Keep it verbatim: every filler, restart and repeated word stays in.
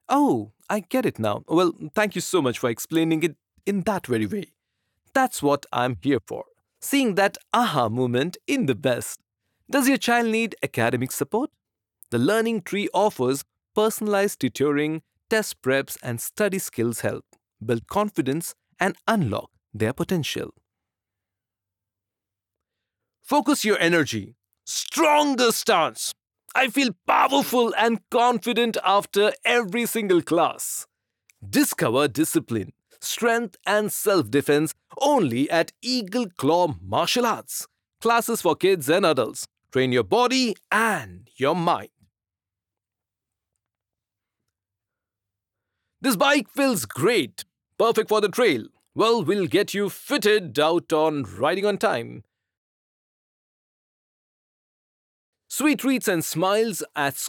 Oh, I get it now. Well, thank you so much for explaining it in that very way. That's what I'm here for. Seeing that aha moment in the best. Does your child need academic support? The Learning Tree offers personalized tutoring, test preps, and study skills help build confidence and unlock their potential. Focus your energy. Stronger stance. I feel powerful and confident after every single class. Discover discipline, strength, and self defense only at Eagle Claw Martial Arts. Classes for kids and adults. Train your body and your mind. This bike feels great. Perfect for the trail. Well, we'll get you fitted out on riding on time. Sweet treats and smiles at